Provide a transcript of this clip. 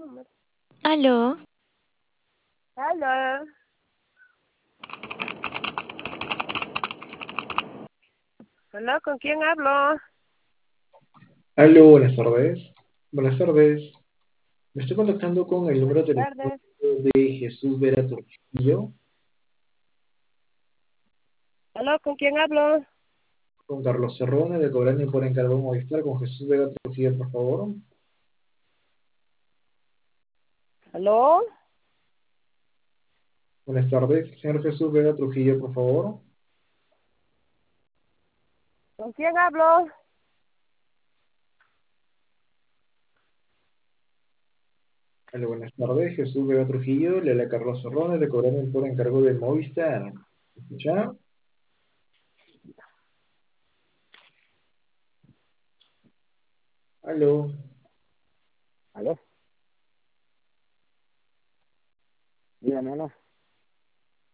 Aló, Aló. Hola, ¿con quién hablo? Aló, buenas tardes. Buenas tardes. Me estoy contactando con el número Buenas telefónico tardes. de Jesús Vera Trujillo, Hola, ¿con quién hablo? con Carlos Cerrone de Cobrando por Encargo Movistar, con Jesús Vera Trujillo, por favor. ¿Aló? Buenas tardes, señor Jesús Vera Trujillo, por favor. ¿Con quién hablo? Aló, buenas tardes, Jesús Vera Trujillo, le habla Carlos Cerrone de Cobrando por Encargo de Movistar. ¿Me escucha? Aló. ¿Aló? Dígame, ¿no?